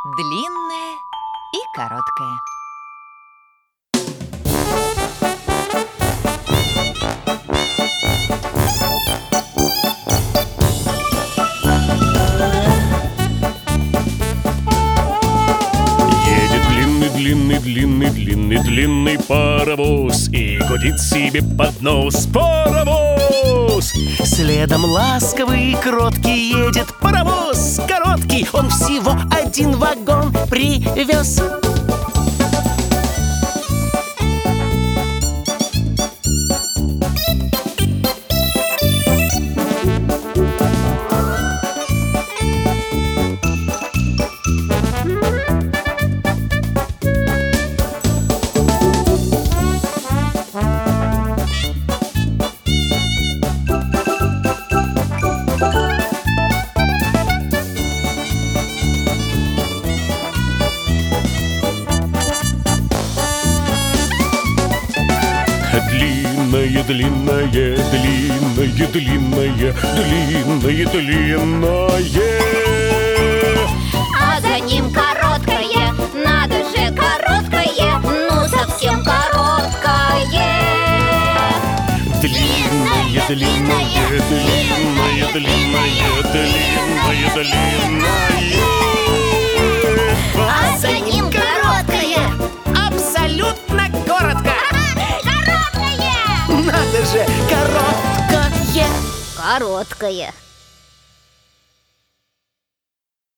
Длинное и короткое. Длинный паровоз и гудит себе под нос паровоз. Следом ласковый и кроткий едет паровоз короткий. Он всего один вагон привез. Длинное. А за ним короткое, надо же короткое, ну совсем короткое. Длинное. А за ним короткое. Абсолютно коротко. Короткое! Надо же, короткое. Короткое.